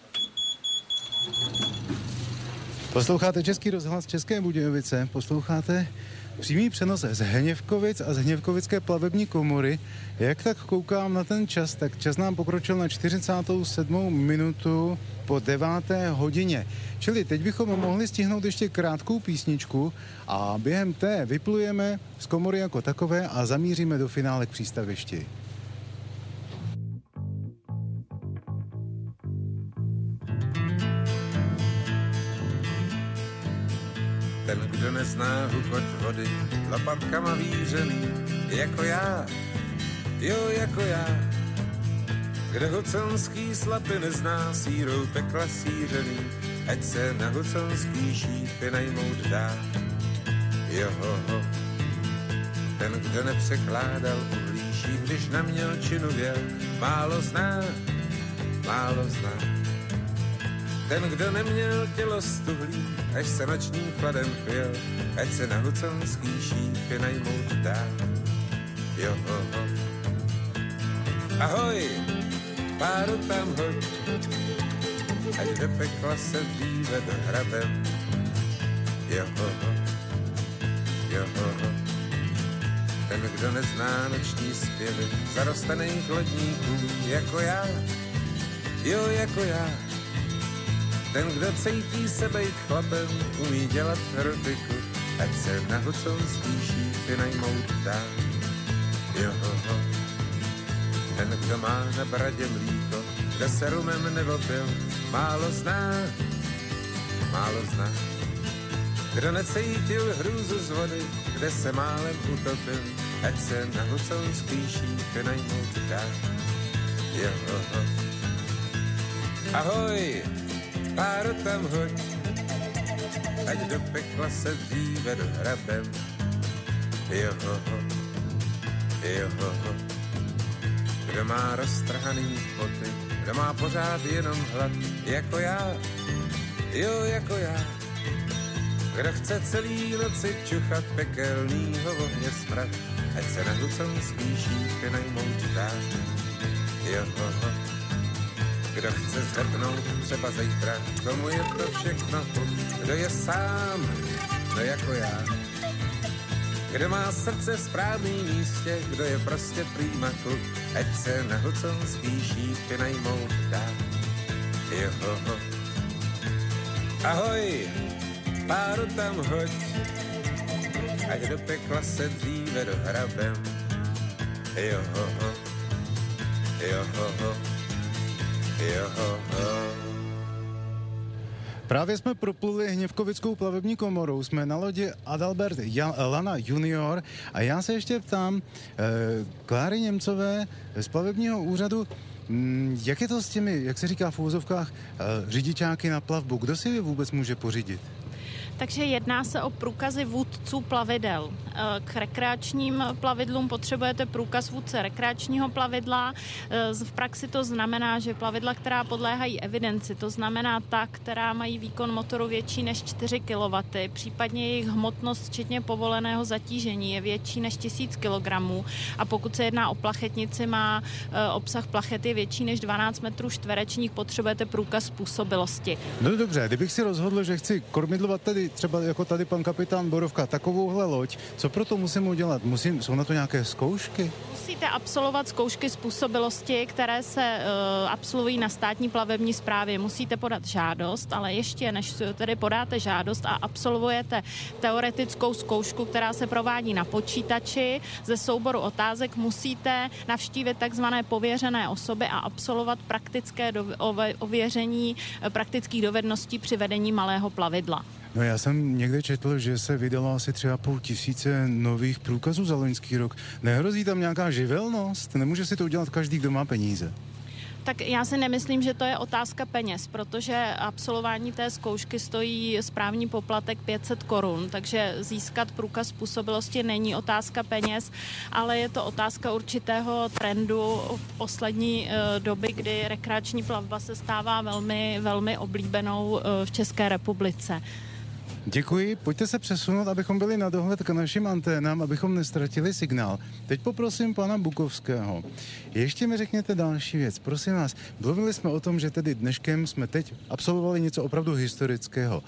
Posloucháte Český rozhlas České Budějovice, posloucháte přímý přenos z Hněvkovic a z Hněvkovické plavební komory. Jak tak koukám na ten čas, tak čas nám pokročil na 47. minutu po 9. hodině. Čili teď bychom mohli stihnout ještě krátkou písničku a během té vyplujeme z komory jako takové a zamíříme do finále k přístavišti. Ten, kdo nezná hukot vody, lopatkama vířený, jako já, jo, jako já. Kdo huconský slapy nezná, sírou pekla sířený, ať se na huconský šípy najmout dá. Johoho. Ten, kdo nepřekládal uhlíší, když na mělčinu věl, málo zná, málo zná. Ten, kdo neměl tělo stuhlý, až se nočním chladem pil, ať se na huconský šípy najmout dá. Johoho. Ahoj, páru tam hoď, ať do pekla se dříve dohrabem. Johoho, johoho. Ten, kdo nezná noční zpěvy zarostených lodníků, jako já, jo, jako já. Ten, kdo cítí se bejt chlapem, umí dělat erotiku, ať se na huconský šípy najmout dá. Johoho. Ten, kdo má na bradě mlíko, kdo se rumem nevopil, málo zná, málo zná. Kdo necítil hrůzu z vody, kde se málem utopil, ať se na huconský šípy najmout dá. Johoho. Ahoj, páru tam hoď, ať do pekla se dříve dohrabem. Joho, kdo má roztrhaný boty, kdo má pořád jenom hlad, jako já, jo, jako já. Kdo chce celý noci čuchat pekelnýho ohně smrad, ať se na hluconský šípy najmout dá. Joho, kdo chce zhrknout třeba zítra, komu je to všechno, kdo je sám, no jako já. Kdo má srdce v správném místě, kdo je prostě prýma kluk, ať se na hluconský šípy najmout dá. Joho, ahoj, páru tam hoď, ať do pekla se dříve dohrabem. Joho, Právě jsme propluli Hněvkovickou plavební komorou, jsme na lodi Adalbert Lana junior a já se ještě ptám Kláry Němcové z plavebního úřadu, jak je to s těmi, jak se říká v úvozovkách, řidičáky na plavbu, kdo si je vůbec může pořídit? Takže jedná se o průkazy vůdců plavidel. K rekreačním plavidlům potřebujete průkaz vůdce rekreačního plavidla. V praxi to znamená, že plavidla, která podléhají evidenci, to znamená ta, která mají výkon motoru větší než 4 kW, případně jejich hmotnost včetně povoleného zatížení je větší než 1000 kg a pokud se jedná o plachetnici, má obsah plachety větší než 12 metrů čtverečních, potřebujete průkaz způsobilosti. No dobře, kdybych si rozhodl, že chci kormidlovat tady třeba jako tady pan kapitán Borovka, takovouhle loď, co pro to musím udělat? Jsou na to nějaké zkoušky? Musíte absolvovat zkoušky způsobilosti, které se absolvují na státní plavební správě. Musíte podat žádost, ale ještě než tedy podáte žádost a absolvujete teoretickou zkoušku, která se provádí na počítači, ze souboru otázek musíte navštívit takzvané pověřené osoby a absolvovat praktické ověření praktických dovedností při vedení malého plavidla. No já jsem někde četl, že se vydalo asi 3500 nových průkazů za loňský rok. Nehrozí tam nějaká živelnost? Nemůže si to udělat každý, kdo má peníze? Tak já si nemyslím, že to je otázka peněz, protože absolvování té zkoušky stojí správní poplatek 500 korun, takže získat průkaz způsobilosti není otázka peněz, ale je to otázka určitého trendu v poslední doby, kdy rekreační plavba se stává velmi, velmi oblíbenou v České republice. Děkuji, pojďte se přesunout, abychom byli na dohled k našim anténám, abychom nestratili signál. Teď poprosím pana Bukovského. Ještě mi řekněte další věc, prosím vás. Mluvili jsme o tom, že tedy dneškem jsme teď absolvovali něco opravdu historického.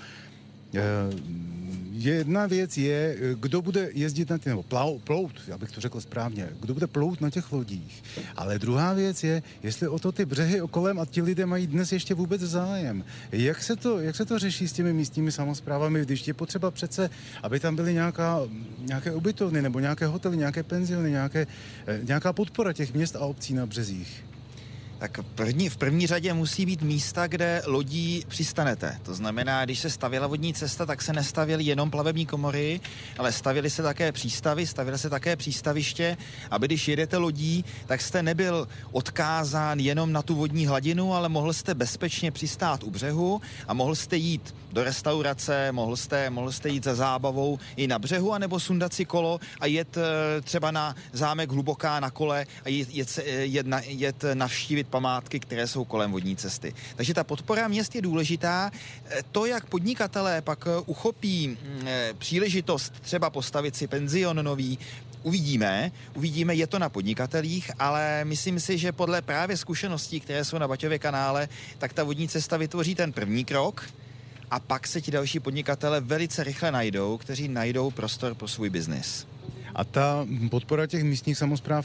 Jedna věc je, kdo bude jezdit na ty, nebo plout, abych to řekl správně, kdo bude plout na těch lodích. Ale druhá věc je, jestli o to ty břehy okolem a ti lidé mají dnes ještě vůbec zájem. Jak se to řeší s těmi místními samosprávami, když je potřeba přece, aby tam byly nějaké ubytovny, nebo nějaké hotely, nějaké penziony, nějaká podpora těch měst a obcí na březích? Tak v první řadě musí být místa, kde lodí přistanete. To znamená, když se stavěla vodní cesta, tak se nestavěly jenom plavební komory, ale stavěly se také přístavy, stavěly se také přístaviště, aby když jedete lodí, tak jste nebyl odkázán jenom na tu vodní hladinu, ale mohl jste bezpečně přistát u břehu a mohl jste jít do restaurace, mohl jste jít za zábavou i na břehu, anebo sundat si kolo a jet třeba na zámek Hluboká na kole a jet navštívit památky, které jsou kolem vodní cesty. Takže ta podpora měst je důležitá. To, jak podnikatelé pak uchopí příležitost třeba postavit si penzion nový, uvidíme, je to na podnikatelích, ale myslím si, že podle právě zkušeností, které jsou na Baťově kanále, tak ta vodní cesta vytvoří ten první krok a pak se ti další podnikatele velice rychle najdou, kteří najdou prostor pro svůj biznis. A ta podpora těch místních samospráv,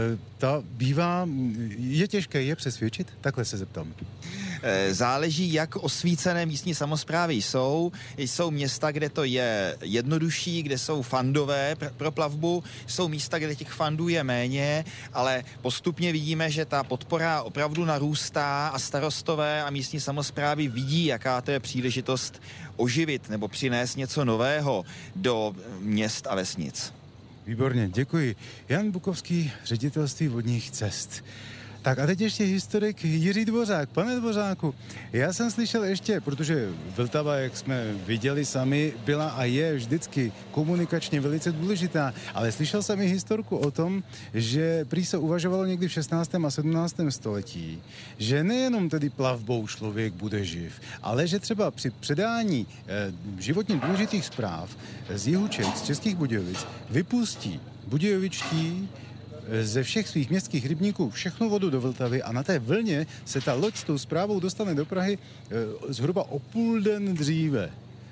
je těžké je přesvědčit? Takhle se zeptám. Záleží, jak osvícené místní samosprávy jsou. Jsou města, kde to je jednodušší, kde jsou fandové pro plavbu, jsou místa, kde těch fandů je méně, ale postupně vidíme, že ta podpora opravdu narůstá a starostové a místní samosprávy vidí, jaká to je příležitost oživit nebo přinést něco nového do měst a vesnic. Výborně, děkuji. Jan Bukovský, ředitelství vodních cest. Tak a teď ještě historik Jiří Dvořák. Pane Dvořáku, já jsem slyšel ještě, protože Vltava, jak jsme viděli sami, byla a je vždycky komunikačně velice důležitá, ale slyšel jsem i historku o tom, že prý se uvažovalo někdy v 16. a 17. století, že nejenom tedy plavbou člověk bude živ, ale že třeba při předání životně důležitých zpráv z jihu Čech, z Českých Budějovic, vypustí budějovičtí ze všech svých městských rybníků všechnu vodu do Vltavy a na té vlně se ta loď s tou zprávou dostane do Prahy zhruba o půl den dříve.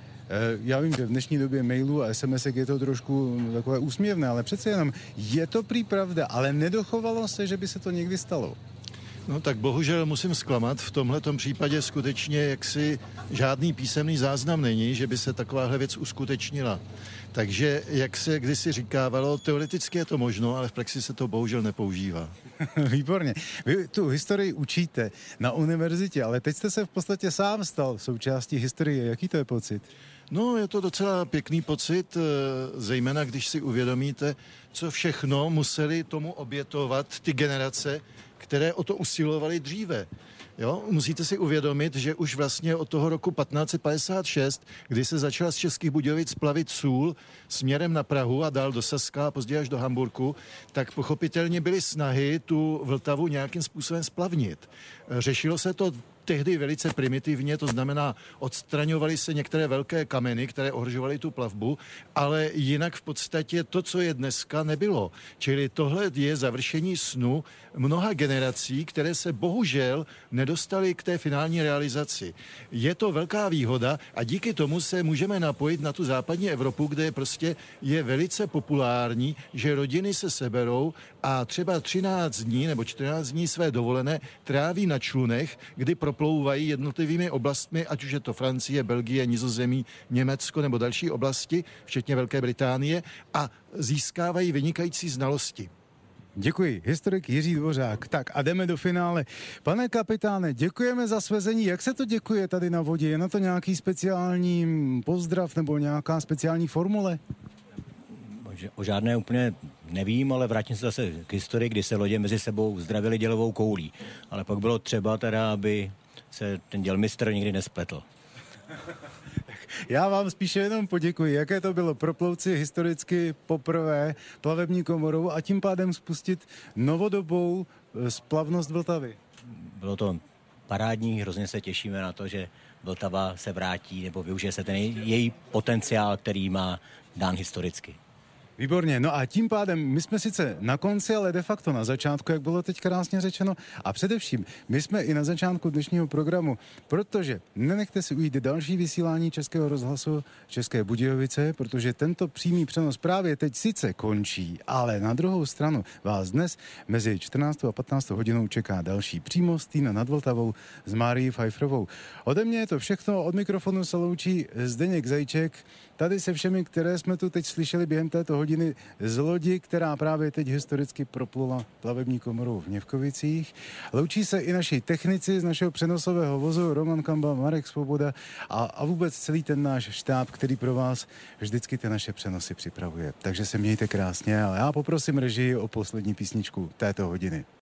Já vím, že v dnešní době mailů a SMSek je to trošku takové úsměvné, ale přece jenom je to prý pravda, ale nedochovalo se, že by se to někdy stalo. No tak bohužel musím zklamat, v tomhletom případě skutečně jaksi žádný písemný záznam není, že by se takováhle věc uskutečnila. Takže, jak se kdysi říkávalo, teoreticky je to možno, ale v praxi se to bohužel nepoužívá. Výborně. Vy tu historii učíte na univerzitě, ale teď jste se v podstatě sám stal součástí historie. Jaký to je pocit? No, je to docela pěkný pocit, zejména když si uvědomíte, co všechno museli tomu obětovat ty generace, které o to usilovali dříve. Jo? Musíte si uvědomit, že už vlastně od toho roku 1556, kdy se začala z Českých Budějovic plavit sůl směrem na Prahu a dál do Saska a později až do Hamburku, tak pochopitelně byly snahy tu Vltavu nějakým způsobem splavnit. Řešilo se to tehdy velice primitivně, to znamená, odstraňovaly se některé velké kameny, které ohrožovaly tu plavbu, ale jinak v podstatě to, co je dneska, nebylo. Čili tohle je završení snu mnoha generací, které se bohužel nedostaly k té finální realizaci. Je to velká výhoda a díky tomu se můžeme napojit na tu západní Evropu, kde prostě je velice populární, že rodiny se seberou a třeba 13 dní nebo 14 dní své dovolené tráví na člunech, kdy proplouvají jednotlivými oblastmi, ať už je to Francie, Belgie, Nizozemí, Německo nebo další oblasti, včetně Velké Británie, a získávají vynikající znalosti. Děkuji. Historik Jiří Dvořák. Tak a jdeme do finále. Pane kapitáne, děkujeme za svezení. Jak se to děkuje tady na vodě? Je na to nějaký speciální pozdrav nebo nějaká speciální formule? O žádné úplně nevím, ale vrátím se zase k historii, kdy se lodě mezi sebou zdravili dělovou koulí. Ale pak bylo třeba teda, aby se ten dělmistr nikdy nespletl. Já vám spíše jenom poděkuji, jaké to bylo proplouci historicky poprvé plavební komorou a tím pádem spustit novodobou splavnost Vltavy. Bylo to parádní, hrozně se těšíme na to, že Vltava se vrátí nebo využije se ten její potenciál, který má dán historicky. Výborně, no a tím pádem my jsme sice na konci, ale de facto na začátku, jak bylo teď krásně řečeno, a především my jsme i na začátku dnešního programu, protože nenechte si ujít další vysílání Českého rozhlasu České Budějovice, protože tento přímý přenos právě teď sice končí, ale na druhou stranu vás dnes mezi 14. a 15. hodinou čeká další přímo z Týna nad Vltavou s Márií Pfeifferovou. Ode mě je to všechno, od mikrofonu se loučí Zdeněk Zajíček, tady se všemi, které jsme tu teď slyšeli během této hodiny z lodi, která právě teď historicky proplula plavební komorou v Hněvkovicích. Loučí se i naši technici z našeho přenosového vozu, Roman Kamba, Marek Svoboda a vůbec celý ten náš štáb, který pro vás vždycky ty naše přenosy připravuje. Takže se mějte krásně a já poprosím režii o poslední písničku této hodiny.